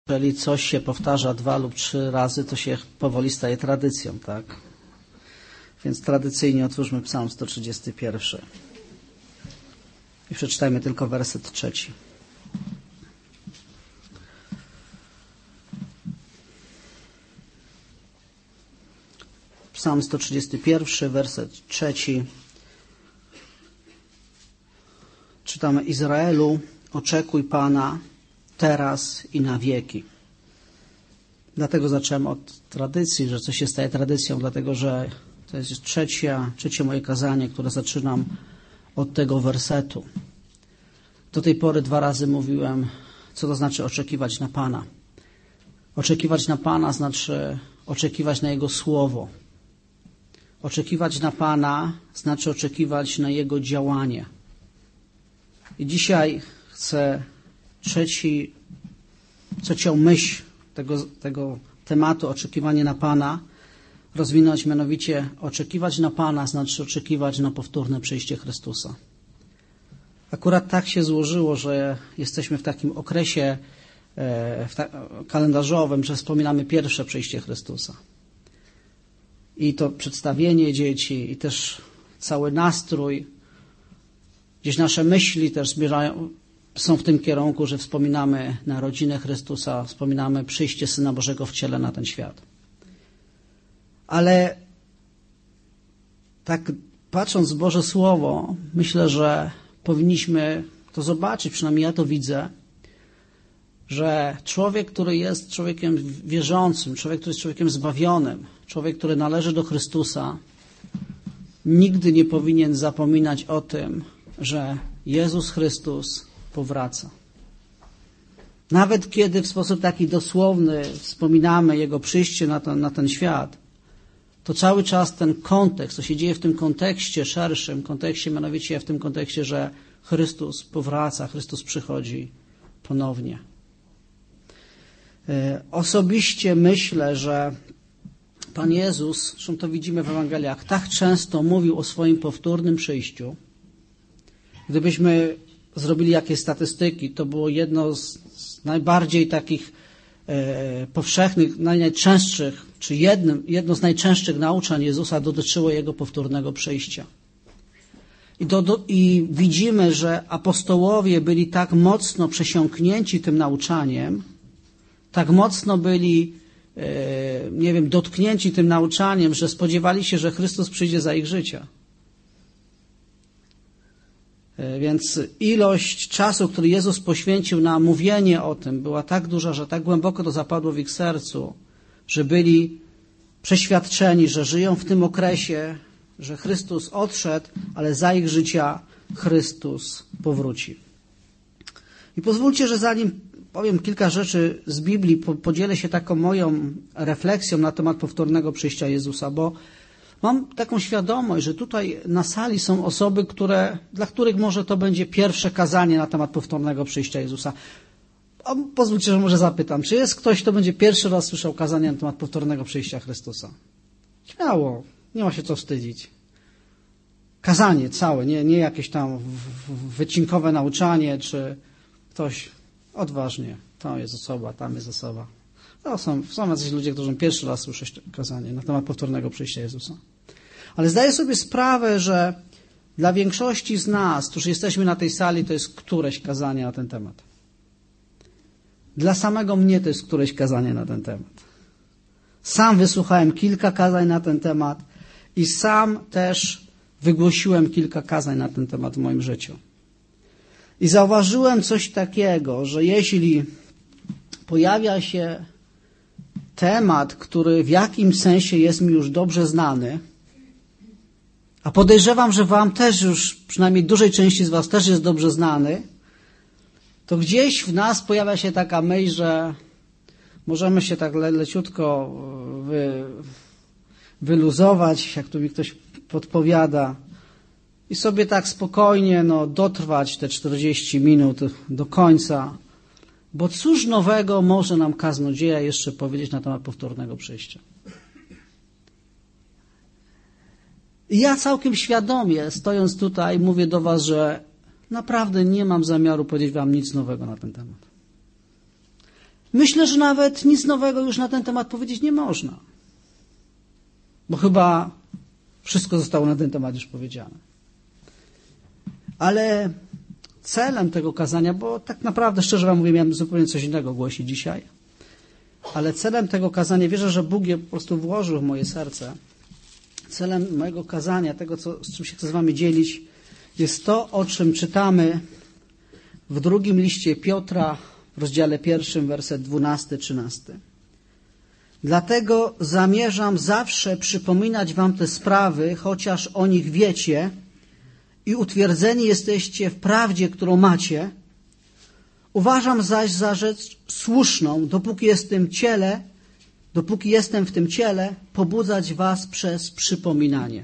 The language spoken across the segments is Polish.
Jeżeli coś się powtarza 2 lub 3 razy, to się powoli staje tradycją, tak? Więc tradycyjnie otwórzmy Psalm 131. I przeczytajmy tylko werset 3. Psalm 131, werset 3. Czytamy: Izraelu, oczekuj Pana teraz i na wieki. Dlatego zacząłem od tradycji, że coś się staje tradycją, dlatego że to jest trzecie moje kazanie, które zaczynam od tego wersetu. Do tej pory 2 razy mówiłem, co to znaczy oczekiwać na Pana. Oczekiwać na Pana znaczy oczekiwać na Jego Słowo. Oczekiwać na Pana znaczy oczekiwać na Jego działanie. I dzisiaj chcę trzecią myśl tego tematu, oczekiwanie na Pana, rozwinąć, mianowicie oczekiwać na Pana znaczy oczekiwać na powtórne przyjście Chrystusa. Akurat tak się złożyło, że jesteśmy w takim okresie kalendarzowym, że wspominamy pierwsze przyjście Chrystusa. I to przedstawienie dzieci, i też cały nastrój, gdzieś nasze myśli też są w tym kierunku, że wspominamy narodzinę Chrystusa, wspominamy przyjście Syna Bożego w ciele na ten świat. Ale tak patrząc w Boże Słowo, myślę, że powinniśmy to zobaczyć, przynajmniej ja to widzę, że człowiek, który jest człowiekiem wierzącym, człowiek, który jest człowiekiem zbawionym, człowiek, który należy do Chrystusa, nigdy nie powinien zapominać o tym, że Jezus Chrystus powraca. Nawet kiedy w sposób taki dosłowny wspominamy Jego przyjście na ten świat, to cały czas ten kontekst, co się dzieje w tym kontekście, szerszym kontekście, mianowicie w tym kontekście, że Chrystus powraca, Chrystus przychodzi ponownie. Osobiście myślę, że Pan Jezus, zresztą to widzimy w Ewangeliach, tak często mówił o swoim powtórnym przyjściu. Gdybyśmy zrobili jakieś statystyki, to było jedno z najbardziej takich powszechnych, najczęstszych, czy jedno z najczęstszych nauczań Jezusa dotyczyło Jego powtórnego przyjścia. I widzimy, że apostołowie byli tak mocno przesiąknięci tym nauczaniem, tak mocno byli, dotknięci tym nauczaniem, że spodziewali się, że Chrystus przyjdzie za ich życia. Więc ilość czasu, który Jezus poświęcił na mówienie o tym, była tak duża, że tak głęboko to zapadło w ich sercu, że byli przeświadczeni, że żyją w tym okresie, że Chrystus odszedł, ale za ich życia Chrystus powróci. I pozwólcie, że zanim powiem kilka rzeczy z Biblii, podzielę się taką moją refleksją na temat powtórnego przyjścia Jezusa, bo mam taką świadomość, że tutaj na sali są osoby, dla których może to będzie pierwsze kazanie na temat powtórnego przyjścia Jezusa. Pozwólcie, że może zapytam, czy jest ktoś, kto będzie pierwszy raz słyszał kazanie na temat powtórnego przyjścia Chrystusa? Śmiało, nie ma się co wstydzić. Kazanie całe, nie jakieś tam wycinkowe nauczanie, czy ktoś odważnie. To jest osoba, tam jest osoba. To są jacyś ludzie, którzy pierwszy raz słyszą kazanie na temat powtórnego przyjścia Jezusa. Ale zdaję sobie sprawę, że dla większości z nas, którzy jesteśmy na tej sali, to jest któreś kazanie na ten temat. Dla samego mnie to jest któreś kazanie na ten temat. Sam wysłuchałem kilka kazań na ten temat i sam też wygłosiłem kilka kazań na ten temat w moim życiu. I zauważyłem coś takiego, że jeśli pojawia się temat, który w jakimś sensie jest mi już dobrze znany, a podejrzewam, że wam też już, przynajmniej dużej części z was też jest dobrze znany, to gdzieś w nas pojawia się taka myśl, że możemy się tak leciutko wyluzować, jak tu mi ktoś podpowiada, i sobie tak spokojnie dotrwać te 40 minut do końca, bo cóż nowego może nam kaznodzieja jeszcze powiedzieć na temat powtórnego przyjścia. I ja całkiem świadomie, stojąc tutaj, mówię do was, że naprawdę nie mam zamiaru powiedzieć wam nic nowego na ten temat. Myślę, że nawet nic nowego już na ten temat powiedzieć nie można. Bo chyba wszystko zostało na ten temat już powiedziane. Ale celem tego kazania, bo tak naprawdę, szczerze wam mówię, miałem zupełnie coś innego głosić dzisiaj, ale celem tego kazania, wierzę, że Bóg je po prostu włożył w moje serce. Celem mojego kazania, tego, z czym się chcę z wami dzielić, jest to, o czym czytamy w drugim liście Piotra, w rozdziale 1, werset 12-13. Dlatego zamierzam zawsze przypominać wam te sprawy, chociaż o nich wiecie i utwierdzeni jesteście w prawdzie, którą macie. Uważam zaś za rzecz słuszną, dopóki jestem w tym ciele, pobudzać was przez przypominanie.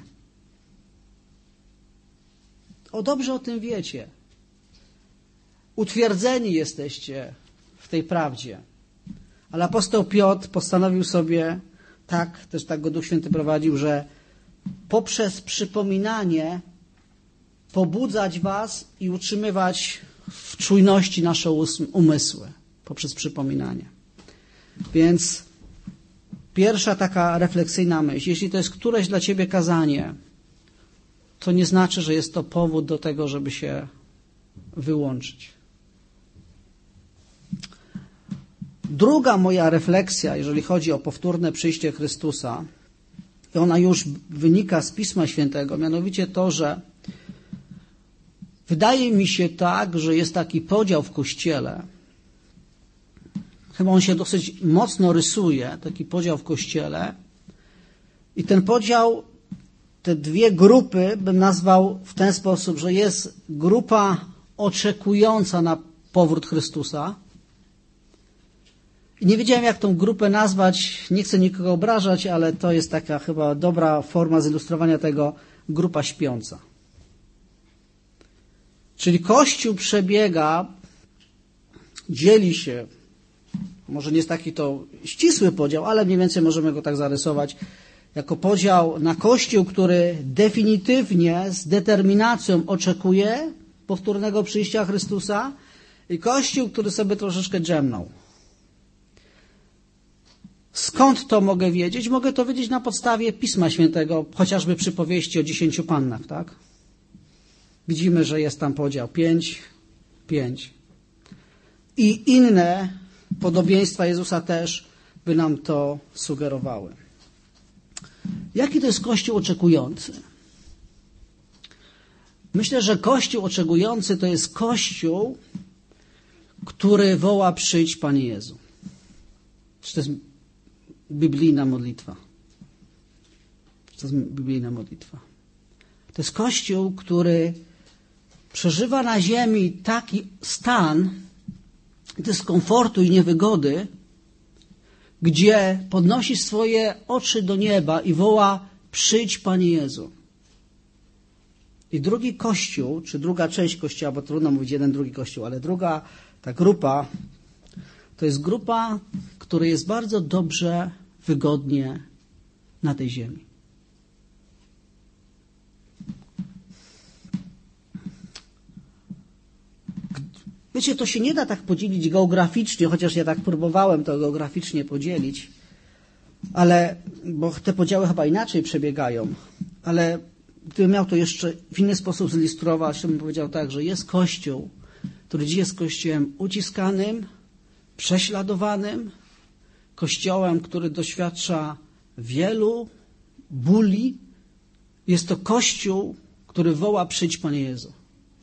Dobrze o tym wiecie. Utwierdzeni jesteście w tej prawdzie. Ale apostoł Piotr postanowił sobie, też tak go Duch Święty prowadził, że poprzez przypominanie pobudzać was i utrzymywać w czujności nasze umysły. Poprzez przypominanie. Więc pierwsza taka refleksyjna myśl. Jeśli to jest któreś dla ciebie kazanie, to nie znaczy, że jest to powód do tego, żeby się wyłączyć. Druga moja refleksja, jeżeli chodzi o powtórne przyjście Chrystusa, i ona już wynika z Pisma Świętego, mianowicie to, że wydaje mi się tak, że jest taki podział w Kościele. Chyba on się dosyć mocno rysuje, taki podział w Kościele. I ten podział, te dwie grupy bym nazwał w ten sposób, że jest grupa oczekująca na powrót Chrystusa. I nie wiedziałem, jak tą grupę nazwać, nie chcę nikogo obrażać, ale to jest taka chyba dobra forma zilustrowania tego, grupa śpiąca. Czyli Kościół przebiega, dzieli się, może nie jest taki to ścisły podział, ale mniej więcej możemy go tak zarysować, jako podział na Kościół, który definitywnie, z determinacją oczekuje powtórnego przyjścia Chrystusa i Kościół, który sobie troszeczkę drzemnął. Skąd to mogę wiedzieć? Mogę to wiedzieć na podstawie Pisma Świętego, chociażby przypowieści o 10 pannach, tak? Widzimy, że jest tam podział 5. I inne podobieństwa Jezusa też by nam to sugerowały. Jaki to jest Kościół oczekujący? Myślę, że Kościół oczekujący to jest Kościół, który woła: przyjdź, Panie Jezu. Czy to jest biblijna modlitwa? To jest biblijna modlitwa. To jest Kościół, który przeżywa na ziemi taki stan dyskomfortu i niewygody, gdzie podnosi swoje oczy do nieba i woła: przyjdź, Panie Jezu. I drugi Kościół, czy druga część Kościoła, bo trudno mówić jeden, drugi Kościół, ale druga ta grupa, to jest grupa, której jest bardzo dobrze, wygodnie na tej ziemi. Wiecie, to się nie da tak podzielić geograficznie, chociaż ja tak próbowałem to geograficznie podzielić, bo te podziały chyba inaczej przebiegają, ale gdybym miał to jeszcze w inny sposób zilustrować, to bym powiedział tak, że jest Kościół, który dziś jest Kościołem uciskanym, prześladowanym, Kościołem, który doświadcza wielu bóli. Jest to Kościół, który woła: przyjdź, Panie Jezu.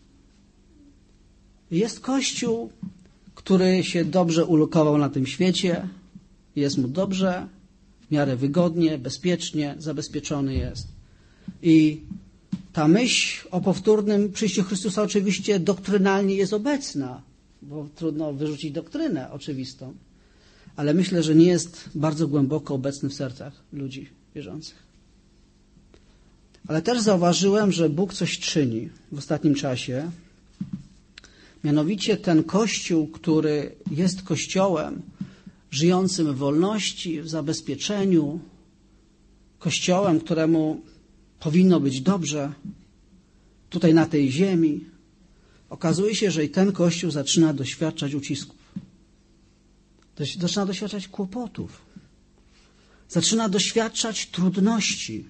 Jest Kościół, który się dobrze ulokował na tym świecie, jest mu dobrze, w miarę wygodnie, bezpiecznie, zabezpieczony jest. I ta myśl o powtórnym przyjściu Chrystusa oczywiście doktrynalnie jest obecna, bo trudno wyrzucić doktrynę oczywistą, ale myślę, że nie jest bardzo głęboko obecny w sercach ludzi wierzących. Ale też zauważyłem, że Bóg coś czyni w ostatnim czasie. Mianowicie ten Kościół, który jest Kościołem żyjącym w wolności, w zabezpieczeniu, Kościołem, któremu powinno być dobrze tutaj na tej ziemi, okazuje się, że i ten Kościół zaczyna doświadczać ucisków. zaczyna doświadczać kłopotów. Zaczyna doświadczać trudności.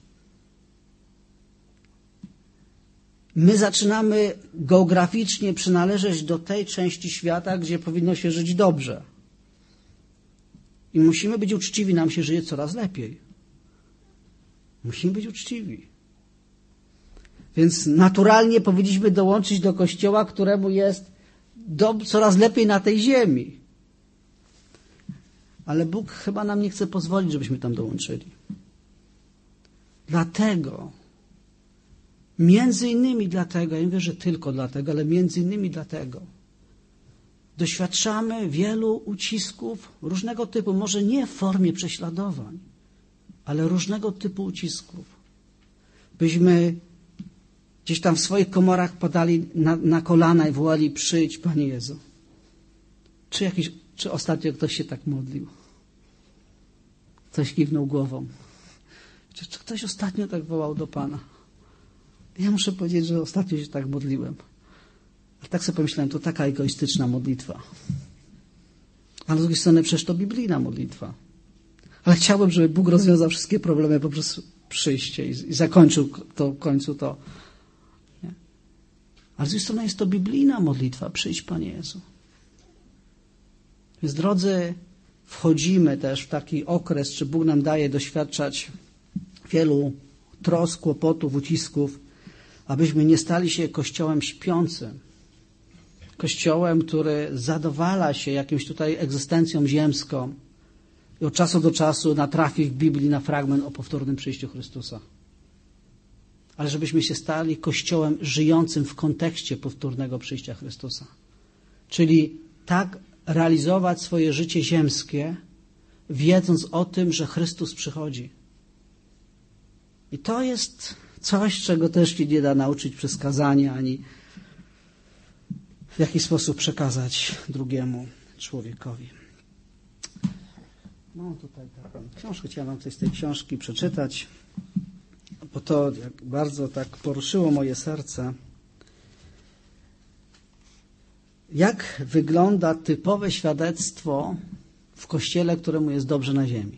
My zaczynamy geograficznie przynależeć do tej części świata, gdzie powinno się żyć dobrze. I musimy być uczciwi, nam się żyje coraz lepiej. Musimy być uczciwi. Więc naturalnie powinniśmy dołączyć do Kościoła, któremu jest coraz lepiej na tej ziemi. Ale Bóg chyba nam nie chce pozwolić, żebyśmy tam dołączyli. Dlatego, między innymi dlatego, ja nie mówię, że tylko dlatego, ale między innymi dlatego, doświadczamy wielu ucisków różnego typu, może nie w formie prześladowań, ale różnego typu ucisków. Byśmy gdzieś tam w swoich komorach padali na kolana i wołali: przyjdź, Panie Jezu. Czy ostatnio ktoś się tak modlił? Ktoś kiwnął głową. Czy ktoś ostatnio tak wołał do Pana? Ja muszę powiedzieć, że ostatnio się tak modliłem. Ale tak sobie pomyślałem, to taka egoistyczna modlitwa. Ale z drugiej strony przecież to biblijna modlitwa. Ale chciałbym, żeby Bóg rozwiązał wszystkie problemy poprzez przyjście i zakończył to w końcu to. Nie? Ale z drugiej strony jest to biblijna modlitwa. Przyjdź, Panie Jezu. Więc drodzy, wchodzimy też w taki okres, czy Bóg nam daje doświadczać wielu trosk, kłopotów, ucisków, abyśmy nie stali się kościołem śpiącym. Kościołem, który zadowala się jakimś tutaj egzystencją ziemską i od czasu do czasu natrafi w Biblii na fragment o powtórnym przyjściu Chrystusa. Ale żebyśmy się stali kościołem żyjącym w kontekście powtórnego przyjścia Chrystusa. Czyli tak realizować swoje życie ziemskie, wiedząc o tym, że Chrystus przychodzi. I to jest coś, czego też się nie da nauczyć przez kazanie, ani w jakiś sposób przekazać drugiemu człowiekowi. Mam tutaj taką książkę, chciałem coś z tej książki przeczytać, bo to bardzo tak poruszyło moje serce. Jak wygląda typowe świadectwo w Kościele, któremu jest dobrze na ziemi?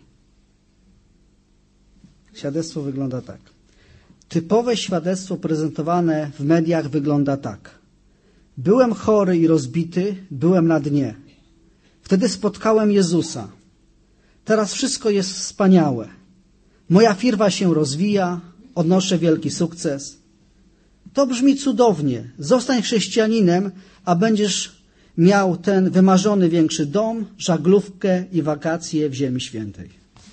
Świadectwo wygląda tak. Typowe świadectwo prezentowane w mediach wygląda tak. Byłem chory i rozbity, byłem na dnie. Wtedy spotkałem Jezusa. Teraz wszystko jest wspaniałe. Moja firma się rozwija, odnoszę wielki sukces. To brzmi cudownie. Zostań chrześcijaninem, a będziesz miał ten wymarzony większy dom, żaglówkę i wakacje w Ziemi Świętej.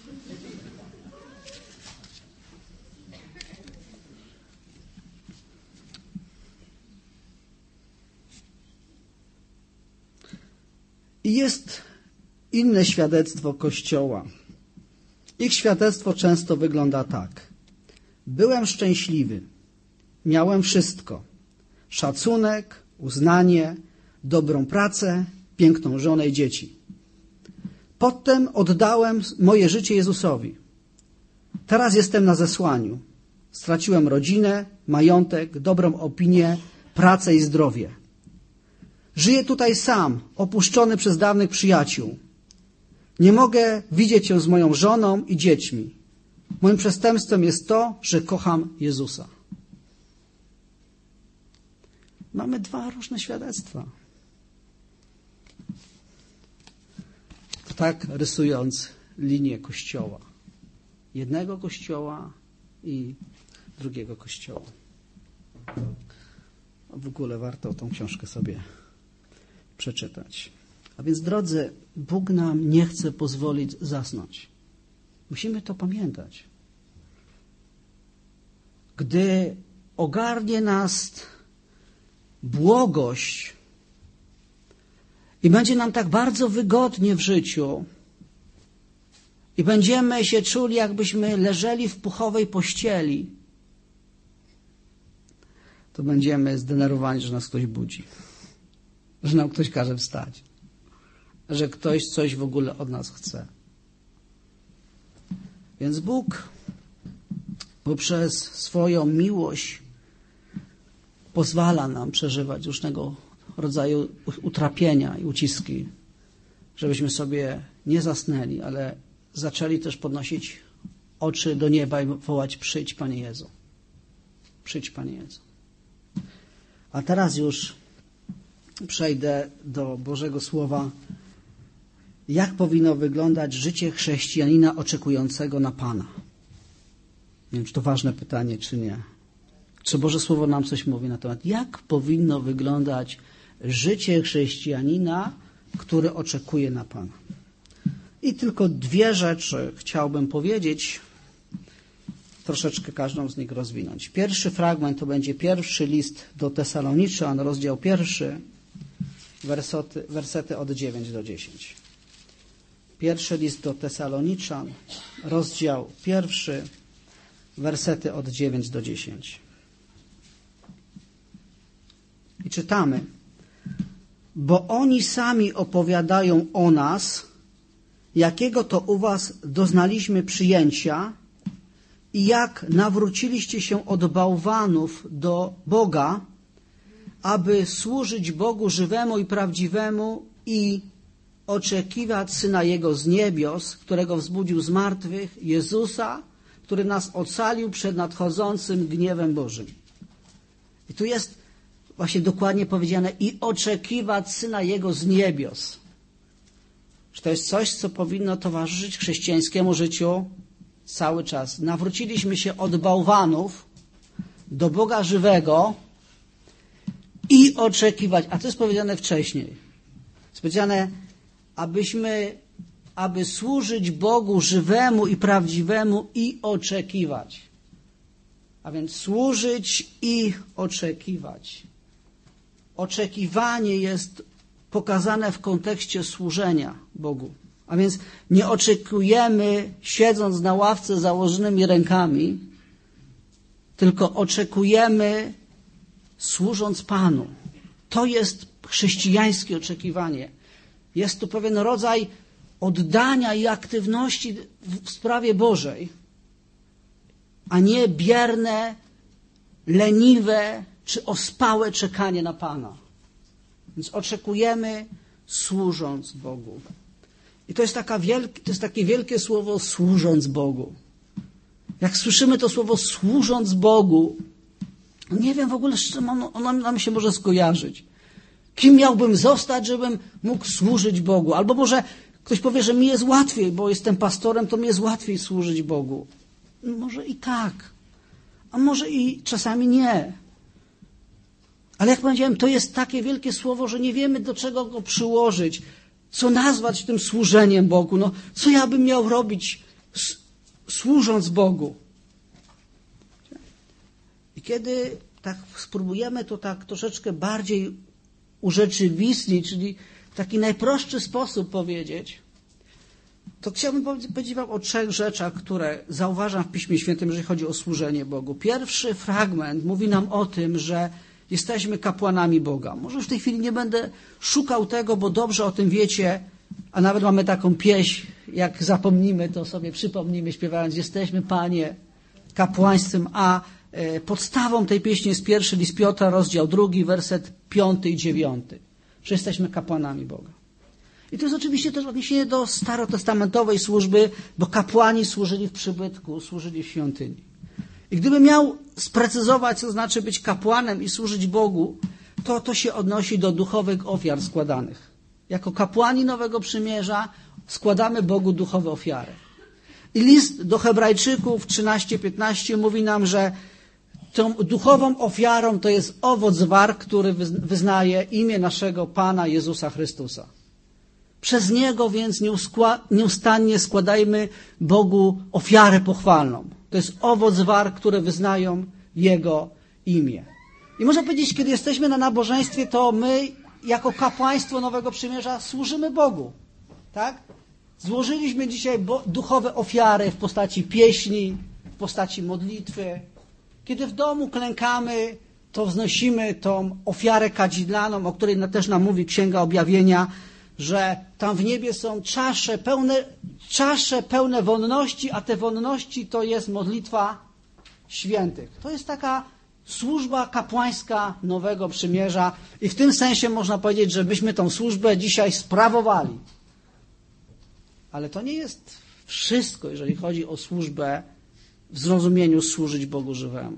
I jest inne świadectwo Kościoła. Ich świadectwo często wygląda tak. Byłem szczęśliwy. Miałem wszystko. Szacunek, uznanie, dobrą pracę, piękną żonę i dzieci. Potem oddałem moje życie Jezusowi. Teraz jestem na zesłaniu. Straciłem rodzinę, majątek, dobrą opinię, pracę i zdrowie. Żyję tutaj sam, opuszczony przez dawnych przyjaciół. Nie mogę widzieć się z moją żoną i dziećmi. Moim przestępstwem jest to, że kocham Jezusa. Mamy dwa różne świadectwa. To tak rysując linię Kościoła. Jednego Kościoła i drugiego Kościoła. W ogóle warto tą książkę sobie przeczytać. A więc, drodzy, Bóg nam nie chce pozwolić zasnąć. Musimy to pamiętać. Gdy ogarnie nas błogość i będzie nam tak bardzo wygodnie w życiu i będziemy się czuli, jakbyśmy leżeli w puchowej pościeli, to będziemy zdenerwowani, że nas ktoś budzi, że nam ktoś każe wstać, że ktoś coś w ogóle od nas chce. Więc Bóg poprzez swoją miłość pozwala nam przeżywać różnego rodzaju utrapienia i uciski, żebyśmy sobie nie zasnęli, ale zaczęli też podnosić oczy do nieba i wołać: przyjdź, Panie Jezu. Przyjdź, Panie Jezu. A teraz już przejdę do Bożego Słowa. Jak powinno wyglądać życie chrześcijanina oczekującego na Pana? Nie wiem, czy to ważne pytanie, czy nie. Czy Boże Słowo nam coś mówi na temat? Jak powinno wyglądać życie chrześcijanina, który oczekuje na Pana? I tylko dwie rzeczy chciałbym powiedzieć, troszeczkę każdą z nich rozwinąć. Pierwszy fragment to będzie pierwszy list do Tesaloniczan, rozdział 1, wersety od 9 do 10. Pierwszy list do Tesaloniczan, rozdział 1, wersety od 9 do 10. I czytamy: bo oni sami opowiadają o nas, jakiego to u was doznaliśmy przyjęcia i jak nawróciliście się od bałwanów do Boga, aby służyć Bogu żywemu i prawdziwemu i oczekiwać Syna Jego z niebios, którego wzbudził z martwych, Jezusa, który nas ocalił przed nadchodzącym gniewem Bożym. I tu jest właśnie dokładnie powiedziane: i oczekiwać Syna Jego z niebios. Czy to jest coś, co powinno towarzyszyć chrześcijańskiemu życiu cały czas? Nawróciliśmy się od bałwanów do Boga żywego i oczekiwać. A to jest powiedziane wcześniej. Jest powiedziane, aby służyć Bogu żywemu i prawdziwemu i oczekiwać. A więc służyć i oczekiwać. Oczekiwanie jest pokazane w kontekście służenia Bogu. A więc nie oczekujemy siedząc na ławce z założonymi rękami, tylko oczekujemy służąc Panu. To jest chrześcijańskie oczekiwanie. Jest tu pewien rodzaj oddania i aktywności w sprawie Bożej, a nie bierne, leniwe czy ospałe czekanie na Pana. Więc oczekujemy służąc Bogu. I to jest takie wielkie słowo służąc Bogu. Jak słyszymy to słowo służąc Bogu, nie wiem w ogóle, z czym ono nam się może skojarzyć. Kim miałbym zostać, żebym mógł służyć Bogu? Albo może ktoś powie, że mi jest łatwiej, bo jestem pastorem, to mi jest łatwiej służyć Bogu. Może i tak, a może i czasami nie. Ale jak powiedziałem, to jest takie wielkie słowo, że nie wiemy, do czego go przyłożyć, co nazwać tym służeniem Bogu. No, co ja bym miał robić służąc Bogu? I kiedy tak spróbujemy to tak troszeczkę bardziej urzeczywistnić, czyli w taki najprostszy sposób powiedzieć, to chciałbym powiedzieć wam o 3 rzeczach, które zauważam w Piśmie Świętym, jeżeli chodzi o służenie Bogu. Pierwszy fragment mówi nam o tym, że jesteśmy kapłanami Boga. Może już w tej chwili nie będę szukał tego, bo dobrze o tym wiecie, a nawet mamy taką pieśń, jak zapomnimy, to sobie przypomnimy, śpiewając: jesteśmy, Panie, kapłaństwem. A podstawą tej pieśni jest pierwszy list Piotra, rozdział 2, werset 5 i 9. Że jesteśmy kapłanami Boga. I to jest oczywiście też odniesienie do starotestamentowej służby, bo kapłani służyli w przybytku, służyli w świątyni. I gdybym miał sprecyzować, co znaczy być kapłanem i służyć Bogu, to się odnosi do duchowych ofiar składanych. Jako kapłani Nowego Przymierza składamy Bogu duchowe ofiary. I list do Hebrajczyków 13:15 mówi nam, że tą duchową ofiarą to jest owoc warg, który wyznaje imię naszego Pana Jezusa Chrystusa. Przez Niego więc nieustannie składajmy Bogu ofiarę pochwalną. To jest owoc warg, które wyznają Jego imię. I można powiedzieć, kiedy jesteśmy na nabożeństwie, to my jako kapłaństwo Nowego Przymierza służymy Bogu. Tak? Złożyliśmy dzisiaj duchowe ofiary w postaci pieśni, w postaci modlitwy. Kiedy w domu klękamy, to wznosimy tą ofiarę kadzidlaną, o której też nam mówi Księga Objawienia, że tam w niebie są czasze pełne wonności, a te wonności to jest modlitwa świętych. To jest taka służba kapłańska Nowego Przymierza i w tym sensie można powiedzieć, że byśmy tą służbę dzisiaj sprawowali. Ale to nie jest wszystko, jeżeli chodzi o służbę w zrozumieniu służyć Bogu żywemu.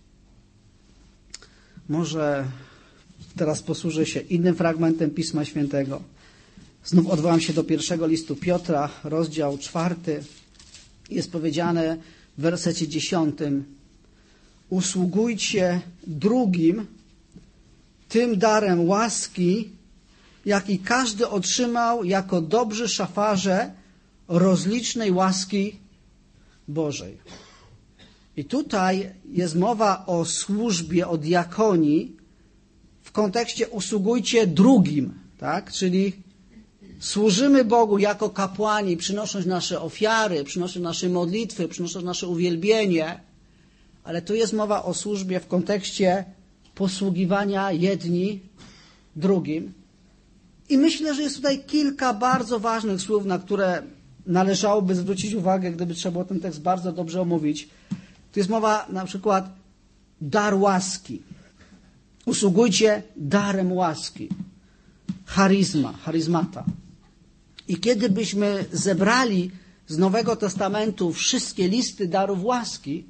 Może teraz posłużę się innym fragmentem Pisma Świętego. Znów odwołam się do pierwszego listu Piotra, rozdział 4. Jest powiedziane w wersecie 10. Usługujcie drugim tym darem łaski, jaki każdy otrzymał jako dobrzy szafarze rozlicznej łaski Bożej. I tutaj jest mowa o służbie, o diakonii w kontekście usługujcie drugim, tak? Czyli służymy Bogu jako kapłani, przynosząc nasze ofiary, przynosząc nasze modlitwy, przynosząc nasze uwielbienie, ale tu jest mowa o służbie w kontekście posługiwania jedni drugim. I myślę, że jest tutaj kilka bardzo ważnych słów, na które należałoby zwrócić uwagę, gdyby trzeba było ten tekst bardzo dobrze omówić. Tu jest mowa na przykład dar łaski. Usługujcie darem łaski. Charyzmata. I kiedy byśmy zebrali z Nowego Testamentu wszystkie listy darów łaski,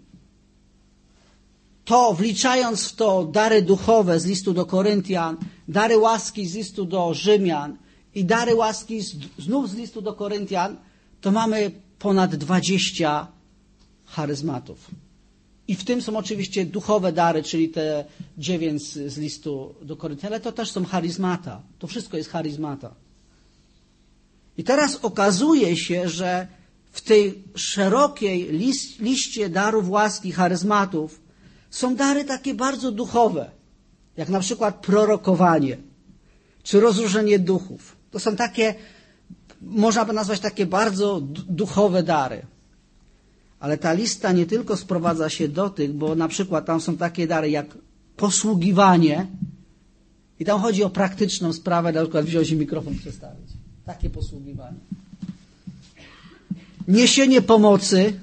to wliczając w to dary duchowe z listu do Koryntian, dary łaski z listu do Rzymian i dary łaski znów z listu do Koryntian, to mamy ponad 20 charyzmatów. I w tym są oczywiście duchowe dary, czyli te 9 z listu do Koryntian, ale to też są charyzmata. To wszystko jest charyzmata. I teraz okazuje się, że w tej szerokiej liście darów łaski, charyzmatów są dary takie bardzo duchowe, jak na przykład prorokowanie, czy rozróżnienie duchów. To są takie, można by nazwać takie bardzo duchowe dary. Ale ta lista nie tylko sprowadza się do tych, bo na przykład tam są takie dary jak posługiwanie i tam chodzi o praktyczną sprawę, na przykład wziąć i mikrofon przestawić. Takie posługiwanie. Niesienie pomocy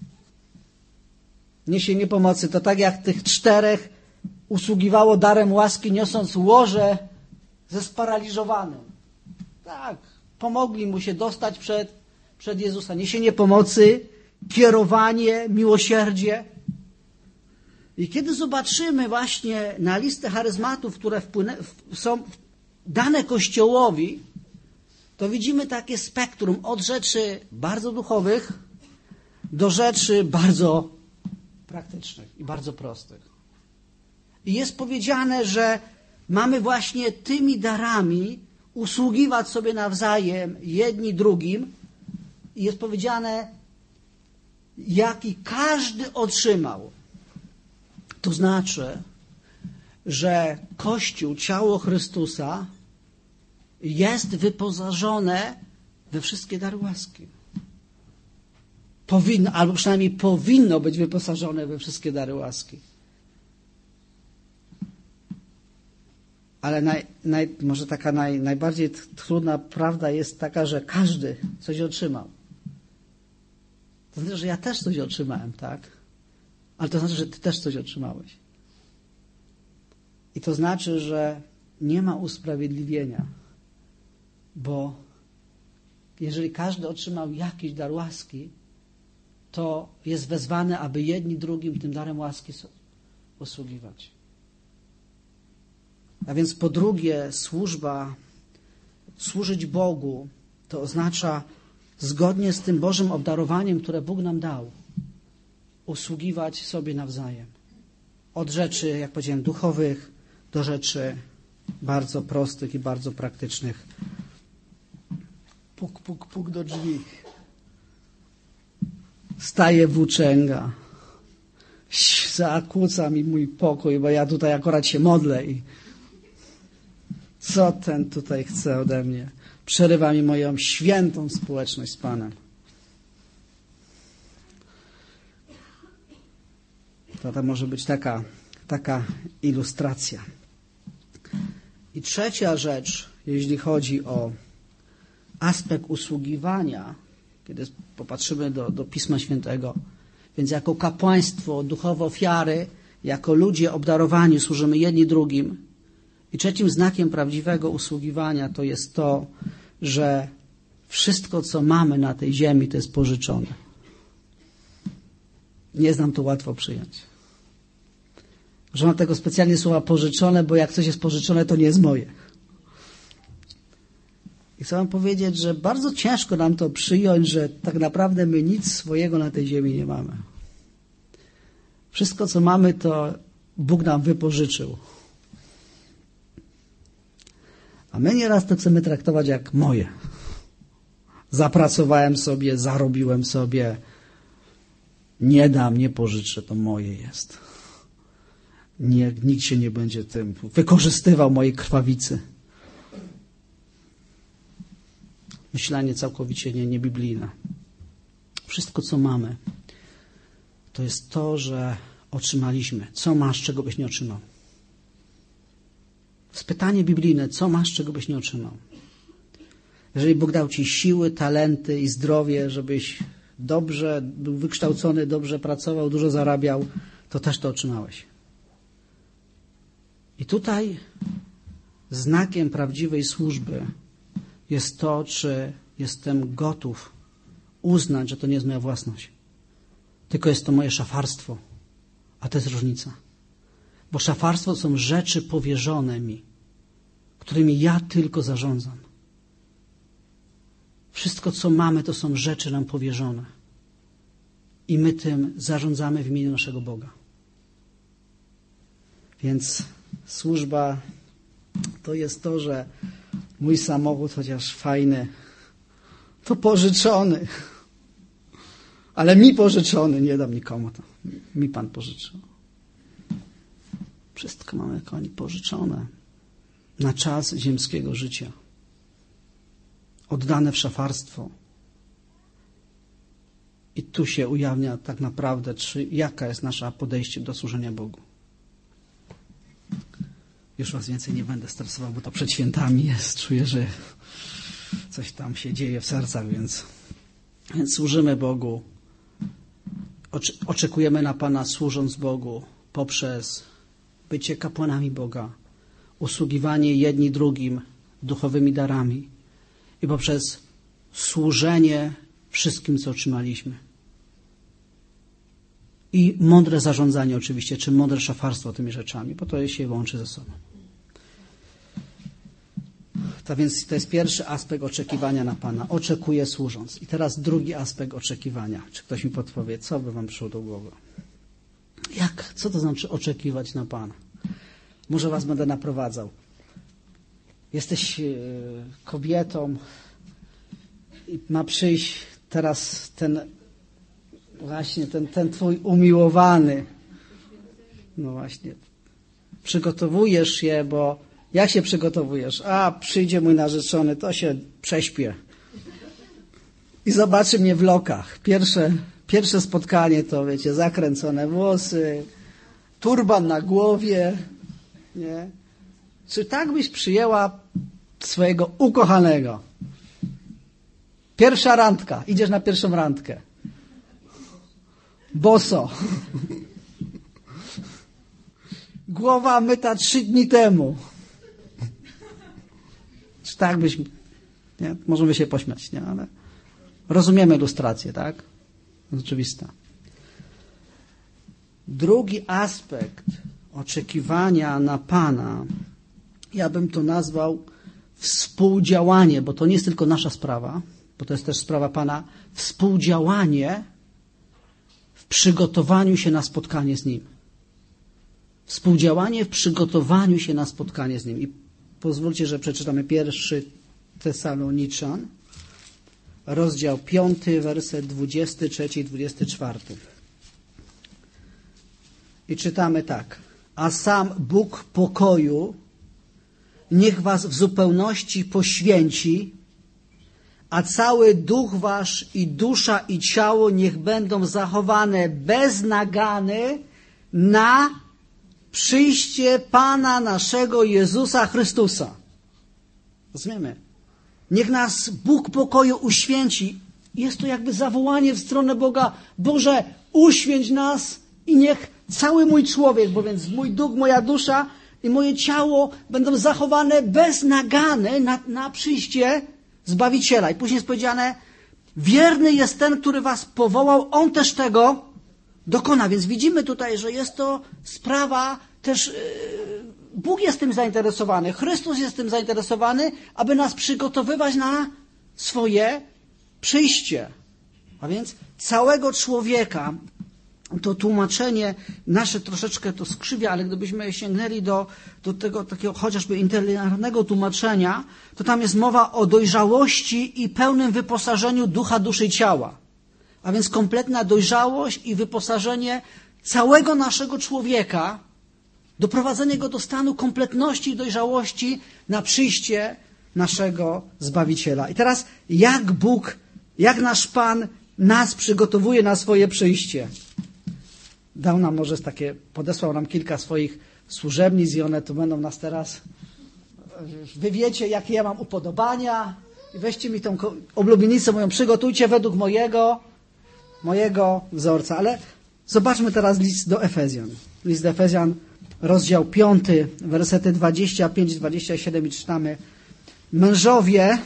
to tak jak tych 4 usługiwało darem łaski, niosąc łoże ze sparaliżowanym. Tak, pomogli mu się dostać przed Jezusa. Niesienie pomocy, kierowanie, miłosierdzie. I kiedy zobaczymy właśnie na listę charyzmatów, które są dane Kościołowi, to widzimy takie spektrum od rzeczy bardzo duchowych do rzeczy bardzo praktycznych i bardzo prostych. I jest powiedziane, że mamy właśnie tymi darami usługiwać sobie nawzajem, jedni drugim. I jest powiedziane, jaki każdy otrzymał. To znaczy, że Kościół, ciało Chrystusa jest wyposażone we wszystkie dary łaski. Powinno, albo przynajmniej powinno być wyposażone we wszystkie dary łaski. Ale może taka najbardziej trudna prawda jest taka, że każdy coś otrzymał. To znaczy, że ja też coś otrzymałem, tak? Ale to znaczy, że ty też coś otrzymałeś. I to znaczy, że nie ma usprawiedliwienia, bo jeżeli każdy otrzymał jakiś dar łaski, to jest wezwany, aby jedni drugim tym darem łaski usługiwać. A więc po drugie, służyć Bogu, to oznacza zgodnie z tym Bożym obdarowaniem, które Bóg nam dał, usługiwać sobie nawzajem. Od rzeczy, jak powiedziałem, duchowych do rzeczy bardzo prostych i bardzo praktycznych. Puk, puk, puk do drzwi. Staje włóczęga. Zakłóca mi mój pokój, bo ja tutaj akurat się modlę i co ten tutaj chce ode mnie? Przerywa mi moją świętą społeczność z Panem. To może być taka ilustracja. I trzecia rzecz, jeśli chodzi o aspekt usługiwania, kiedy popatrzymy do Pisma Świętego, więc jako kapłaństwo, duchowe ofiary, jako ludzie obdarowani służymy jedni drugim. I trzecim znakiem prawdziwego usługiwania to jest to, że Wszystko, co mamy na tej ziemi, to jest pożyczone. Nie znam to łatwo przyjąć. Używam tego specjalnie słowa pożyczone, bo jak coś jest pożyczone, to nie jest moje. I chcę wam powiedzieć, że bardzo ciężko nam to przyjąć, że tak naprawdę my nic swojego na tej ziemi nie mamy. Wszystko, co mamy, to Bóg nam wypożyczył. A my nieraz to chcemy traktować jak moje. Zapracowałem sobie, zarobiłem sobie. Nie dam, nie pożyczę, to moje jest. Nikt się nie będzie tym wykorzystywał mojej krwawicy. Myślenie całkowicie niebiblijne. Wszystko, co mamy, to jest to, że otrzymaliśmy. Co masz, czego byś nie otrzymał? To jest pytanie biblijne. Co masz, czego byś nie otrzymał? Jeżeli Bóg dał ci siły, talenty i zdrowie, żebyś dobrze był wykształcony, dobrze pracował, dużo zarabiał, to też to otrzymałeś. I tutaj znakiem prawdziwej służby jest to, czy jestem gotów uznać, że to nie jest moja własność. Tylko jest to moje szafarstwo. A to jest różnica. Bo szafarstwo to są rzeczy powierzone mi, którymi ja tylko zarządzam. Wszystko, co mamy, to są rzeczy nam powierzone. I my tym zarządzamy w imieniu naszego Boga. Więc służba to jest to, że mój samochód, chociaż fajny, to pożyczony. Ale mi pożyczony, nie dam nikomu. To mi Pan pożyczył. Wszystko mamy, kochani, pożyczone na czas ziemskiego życia. Oddane w szafarstwo. I tu się ujawnia tak naprawdę, jaka jest nasza podejście do służenia Bogu. Już was więcej nie będę stresował, bo to przed świętami jest. Czuję, że coś tam się dzieje w sercach, więc służymy Bogu. Oczekujemy na Pana, służąc Bogu poprzez bycie kapłanami Boga, usługiwanie jedni drugim duchowymi darami i poprzez służenie wszystkim, co otrzymaliśmy. I mądre zarządzanie oczywiście, czy mądre szafarstwo tymi rzeczami, bo to się łączy ze sobą. Więc to jest pierwszy aspekt oczekiwania na Pana. Oczekuję służąc. I teraz drugi aspekt oczekiwania. Czy ktoś mi podpowie, co by wam przyszło do głowy? Co to znaczy oczekiwać na Pana? Może was będę naprowadzał. Jesteś kobietą i ma przyjść teraz ten twój umiłowany. No właśnie. Przygotowujesz się, bo jak się przygotowujesz? Przyjdzie mój narzeczony, to się prześpię. I zobaczy mnie w lokach. Pierwsze spotkanie to, wiecie, zakręcone włosy, turban na głowie. Nie? Czy tak byś przyjęła swojego ukochanego? Pierwsza randka. Idziesz na pierwszą randkę. Boso. Głowa myta 3 dni temu. Czy tak byś... Nie? Możemy się pośmiać, nie? Ale rozumiemy ilustrację, tak? To jest oczywiste. Drugi aspekt oczekiwania na Pana, ja bym to nazwał współdziałanie, bo to nie jest tylko nasza sprawa, bo to jest też sprawa Pana, współdziałanie w przygotowaniu się na spotkanie z Nim. Współdziałanie w przygotowaniu się na spotkanie z Nim. I pozwólcie, że przeczytamy 1 Tesaloniczan, rozdział 5, werset 23 i 24. I czytamy tak. A sam Bóg pokoju niech was w zupełności poświęci, a cały duch wasz i dusza i ciało niech będą zachowane bez nagany na przyjście Pana naszego Jezusa Chrystusa. Rozumiemy? Niech nas Bóg pokoju uświęci. Jest to jakby zawołanie w stronę Boga. Boże, uświęć nas i niech cały mój człowiek, bo więc mój duch, moja dusza i moje ciało będą zachowane bez nagany na przyjście Zbawiciela. I później jest powiedziane, wierny jest ten, który was powołał, on też tego dokona. Więc widzimy tutaj, że jest to sprawa też, Bóg jest tym zainteresowany, Chrystus jest tym zainteresowany, aby nas przygotowywać na swoje przyjście. A więc całego człowieka, to tłumaczenie nasze troszeczkę to skrzywia, ale gdybyśmy sięgnęli do tego takiego chociażby inteligentnego tłumaczenia, to tam jest mowa o dojrzałości i pełnym wyposażeniu ducha, duszy i ciała. A więc kompletna dojrzałość i wyposażenie całego naszego człowieka, doprowadzenie go do stanu kompletności i dojrzałości na przyjście naszego Zbawiciela. I teraz jak Bóg, jak nasz Pan nas przygotowuje na swoje przyjście? Dał nam może podesłał nam kilka swoich służebnic i one tu będą nas teraz, wy wiecie, jakie ja mam upodobania i weźcie mi tą oblubienicę moją, przygotujcie według mojego wzorca. Ale zobaczmy teraz list do Efezjan. List do Efezjan, rozdział 5, wersety 25-27 i czytamy: mężowie,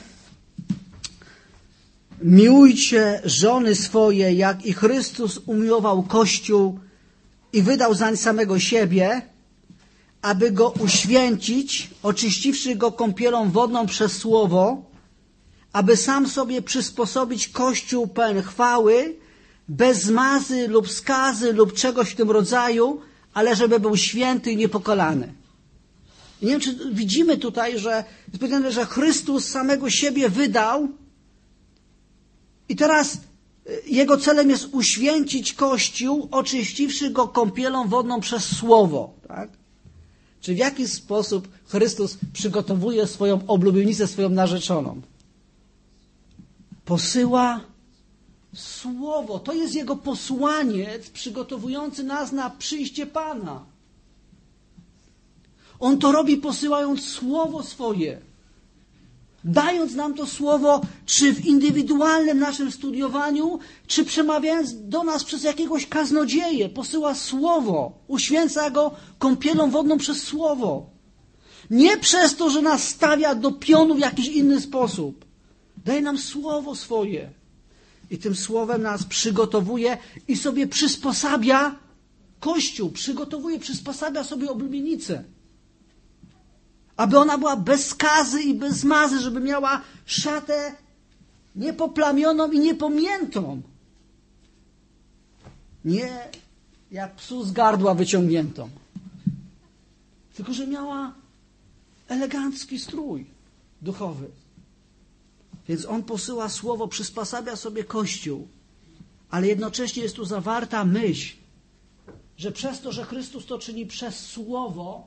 miłujcie żony swoje, jak i Chrystus umiłował Kościół i wydał zań samego siebie, aby go uświęcić, oczyściwszy go kąpielą wodną przez słowo, aby sam sobie przysposobić Kościół pełen chwały, bez zmazy lub skazy lub czegoś w tym rodzaju, ale żeby był święty i niepokalany. I nie wiem, czy widzimy tutaj, że jest powiedziane, że Chrystus samego siebie wydał i teraz Jego celem jest uświęcić Kościół, oczyściwszy go kąpielą wodną przez Słowo. Tak? Czy w jaki sposób Chrystus przygotowuje swoją oblubienicę, swoją narzeczoną? Posyła Słowo. To jest Jego posłaniec przygotowujący nas na przyjście Pana. On to robi posyłając Słowo swoje. Dając nam to Słowo, czy w indywidualnym naszym studiowaniu, czy przemawiając do nas przez jakiegoś kaznodzieję. Posyła Słowo. Uświęca go kąpielą wodną przez Słowo. Nie przez to, że nas stawia do pionu w jakiś inny sposób. Daje nam Słowo swoje. I tym Słowem nas przygotowuje i sobie przysposabia Kościół. Przysposabia sobie oblubienicę. Aby ona była bez skazy i bez zmazy, żeby miała szatę niepoplamioną i niepominiętą. Nie jak psu z gardła wyciągniętą. Tylko, że miała elegancki strój duchowy. Więc on posyła Słowo, przysposabia sobie Kościół. Ale jednocześnie jest tu zawarta myśl, że przez to, że Chrystus to czyni przez Słowo,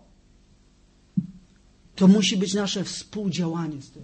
to musi być nasze współdziałanie z tym.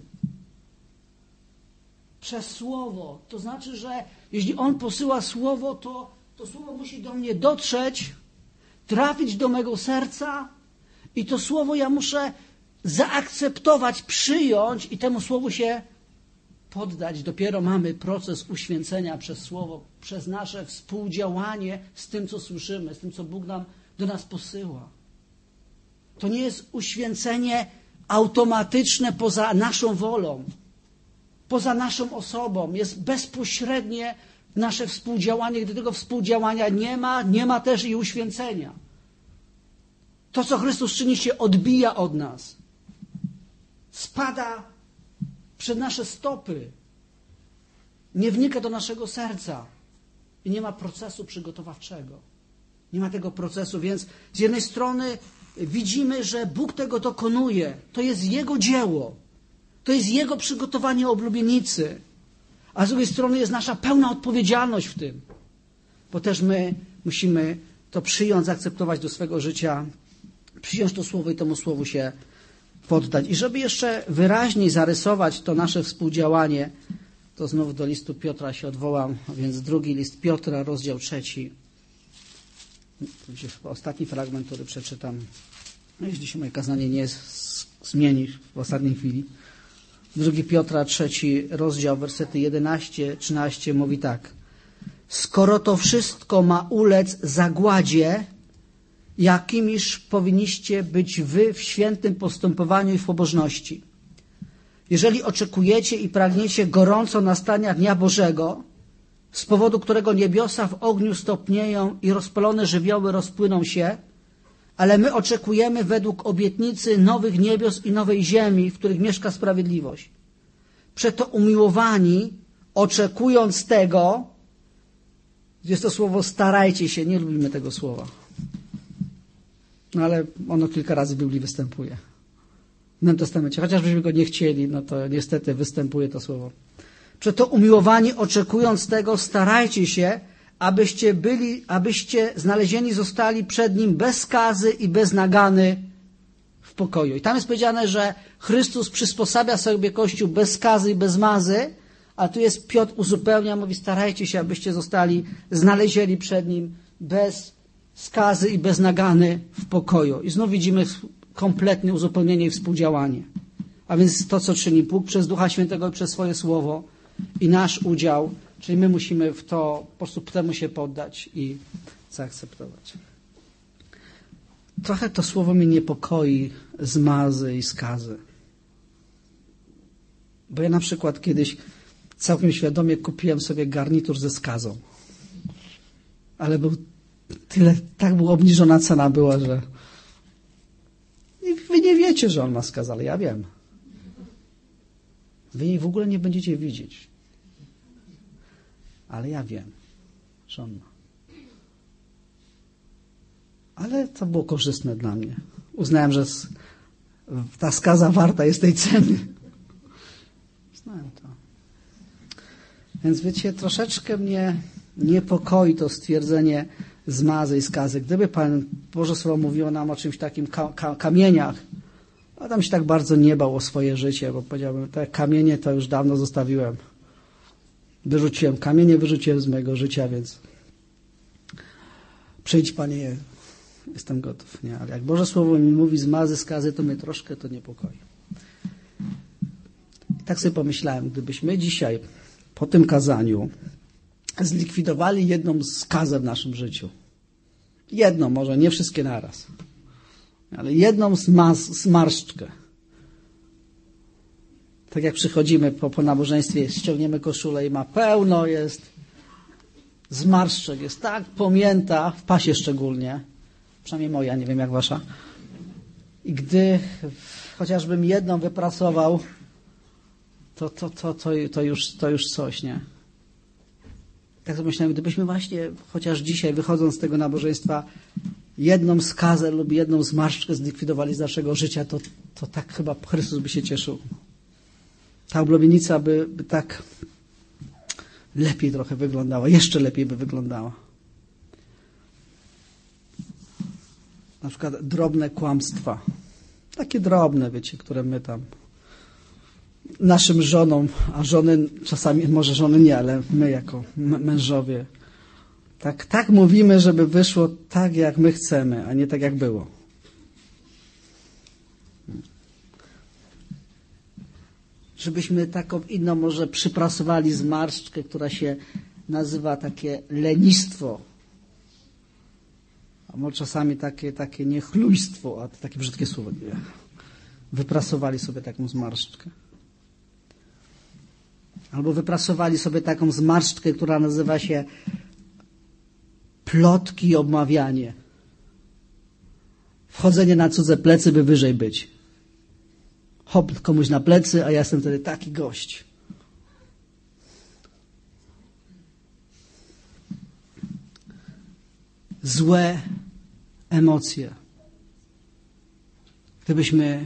Przez Słowo. To znaczy, że jeśli On posyła Słowo, to Słowo musi do mnie dotrzeć, trafić do mego serca i to Słowo ja muszę zaakceptować, przyjąć i temu Słowu się poddać. Dopiero mamy proces uświęcenia przez Słowo, przez nasze współdziałanie z tym, co słyszymy, z tym, co Bóg do nas posyła. To nie jest uświęcenie automatyczne poza naszą wolą, poza naszą osobą. Jest bezpośrednie nasze współdziałanie. Gdy tego współdziałania nie ma też i uświęcenia. To, co Chrystus czyni, się odbija od nas. Spada przed nasze stopy. Nie wnika do naszego serca. I nie ma procesu przygotowawczego. Nie ma tego procesu, więc z jednej strony widzimy, że Bóg tego dokonuje. To jest Jego dzieło. To jest Jego przygotowanie oblubienicy. A z drugiej strony jest nasza pełna odpowiedzialność w tym. Bo też my musimy to przyjąć, zaakceptować do swego życia, przyjąć to Słowo i temu Słowu się poddać. I żeby jeszcze wyraźniej zarysować to nasze współdziałanie, to znów do listu Piotra się odwołam, a więc drugi list Piotra, rozdział 3. To chyba ostatni fragment, który przeczytam. No, jeśli się moje kazanie nie zmieni w ostatniej chwili. 2 Piotra, 3 rozdział, wersety 11-13 mówi tak. Skoro to wszystko ma ulec zagładzie, jakimiż powinniście być wy w świętym postępowaniu i w pobożności. jeżeli oczekujecie i pragniecie gorąco nastania Dnia Bożego, z powodu którego niebiosa w ogniu stopnieją i rozpalone żywioły rozpłyną się, ale my oczekujemy według obietnicy nowych niebios i nowej ziemi, w których mieszka sprawiedliwość. Przeto umiłowani, oczekując tego, jest to słowo starajcie się, nie lubimy tego słowa. No ale ono kilka razy w Biblii występuje. W Nowym Testamencie. Chociażbyśmy go nie chcieli, no to niestety występuje to słowo. Przeto umiłowani, oczekując tego, starajcie się, abyście znalezieni zostali przed Nim bez skazy i bez nagany w pokoju. I tam jest powiedziane, że Chrystus przysposabia sobie Kościół bez skazy i bez mazy, a tu jest Piotr uzupełnia, mówi starajcie się, abyście zostali znalezieni przed Nim bez skazy i bez nagany w pokoju. I znów widzimy kompletne uzupełnienie i współdziałanie. A więc to, co czyni Bóg przez Ducha Świętego i przez swoje Słowo i nasz udział, czyli my musimy w to po prostu temu się poddać i zaakceptować. Trochę to słowo mnie niepokoi z mazy i skazy. Bo ja na przykład kiedyś całkiem świadomie kupiłem sobie garnitur ze skazą. Ale tak była obniżona cena była, że wy nie wiecie, że on ma skazę, ale ja wiem. Wy jej w ogóle nie będziecie widzieć. Ale ja wiem, że on ma. Ale to było korzystne dla mnie. Uznałem, że ta skaza warta jest tej ceny. Uznałem to. Więc wiecie, troszeczkę mnie niepokoi to stwierdzenie zmazy i skazy. Gdyby Pan Boże Słowo mówiło nam o czymś takim kamieniach, a tam się tak bardzo nie bał o swoje życie, bo powiedziałbym, te kamienie to już dawno zostawiłem. Kamienie wyrzuciłem z mojego życia, więc przyjdź Panie, jestem gotów. Nie, ale jak Boże Słowo mi mówi zmazy, skazy, to mnie troszkę to niepokoi. I tak sobie pomyślałem, gdybyśmy dzisiaj po tym kazaniu zlikwidowali jedną skazę w naszym życiu. Jedną, może nie wszystkie naraz. Ale jedną zmarszczkę. Tak jak przychodzimy po nabożeństwie, ściągniemy koszulę i ma pełno jest zmarszczek. Jest tak pomięta, w pasie szczególnie. Przynajmniej moja, nie wiem jak wasza. I gdy chociażbym jedną wyprasował, to już coś, nie? Tak sobie myślałem, gdybyśmy właśnie chociaż dzisiaj, wychodząc z tego nabożeństwa, jedną skazę lub jedną zmarszczkę zlikwidowali z naszego życia, to tak chyba Chrystus by się cieszył. Ta oblubienica by tak lepiej trochę wyglądała, jeszcze lepiej by wyglądała. Na przykład drobne kłamstwa. Takie drobne, wiecie, które my tam naszym żonom, a żony czasami, może żony nie, ale my jako mężowie tak mówimy, żeby wyszło tak, jak my chcemy, a nie tak, jak było. Żebyśmy taką inną może przyprasowali zmarszczkę, która się nazywa takie lenistwo. A może czasami takie niechlujstwo, a to takie brzydkie słowo. Wyprasowali sobie taką zmarszczkę. Albo wyprasowali sobie taką zmarszczkę, która nazywa się plotki i obmawianie. Wchodzenie na cudze plecy, by wyżej być. Hop, komuś na plecy, a ja jestem wtedy taki gość. Złe emocje. Gdybyśmy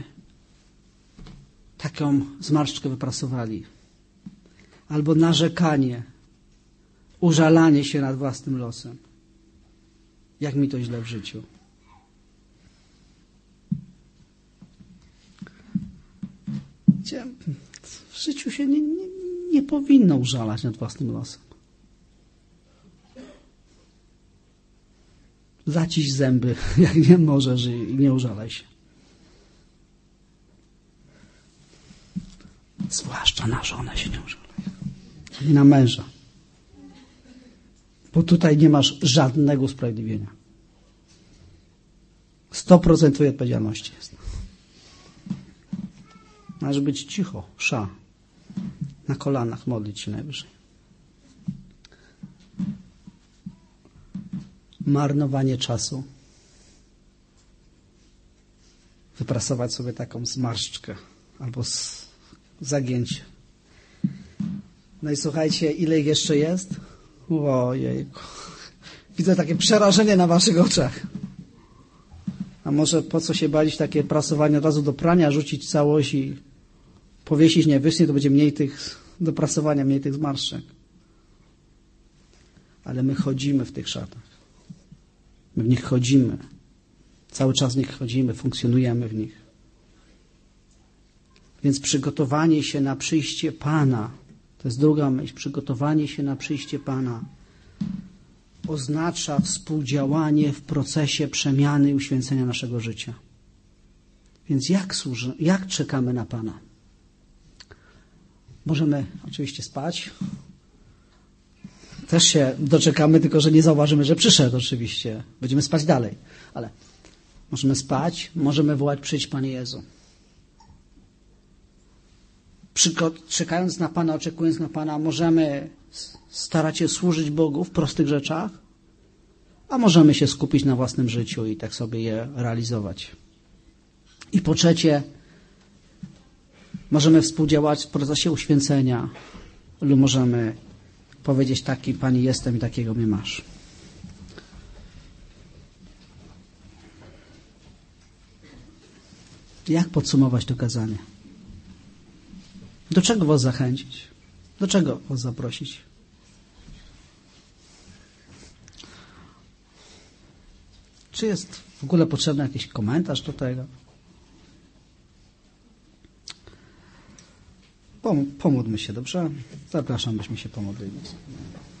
taką zmarszczkę wyprasowali. Albo narzekanie, użalanie się nad własnym losem. Jak mi to źle w życiu. W życiu się nie powinno użalać nad własnym losem. Zaciś zęby, jak nie możesz i nie użalaj się. Zwłaszcza na żonę się nie użalaj. I na męża. Bo tutaj nie masz żadnego usprawiedliwienia. 100% twojej odpowiedzialności jest. Należy być cicho, na kolanach, modlić się najwyżej. Marnowanie czasu. Wyprasować sobie taką zmarszczkę albo zagięcie. No i słuchajcie, ile ich jeszcze jest? Ojejku. Widzę takie przerażenie na waszych oczach. A może po co się balić takie prasowanie od razu do prania, rzucić całość i powiesić nie wyschnie, to będzie mniej tych do prasowania, mniej tych zmarszczek. Ale my chodzimy w tych szatach. My w nich chodzimy. Cały czas w nich chodzimy, funkcjonujemy w nich. Więc przygotowanie się na przyjście Pana, to jest druga myśl, przygotowanie się na przyjście Pana oznacza współdziałanie w procesie przemiany i uświęcenia naszego życia. Więc jak czekamy na Pana? Możemy oczywiście spać. Też się doczekamy, tylko że nie zauważymy, że przyszedł oczywiście. Będziemy spać dalej. Ale możemy spać, możemy wołać: przyjdź Panie Jezu. Czekając na Pana, oczekując na Pana, możemy starać się służyć Bogu w prostych rzeczach, a możemy się skupić na własnym życiu i tak sobie je realizować. I po trzecie, możemy współdziałać w procesie uświęcenia lub możemy powiedzieć: taki Panie jestem i takiego mnie masz. Jak podsumować to kazanie? Do czego was zachęcić? Do czego was zaprosić? Czy jest w ogóle potrzebny jakiś komentarz do tego? Pomódlmy się, dobrze? Zapraszam, byśmy się pomodlili.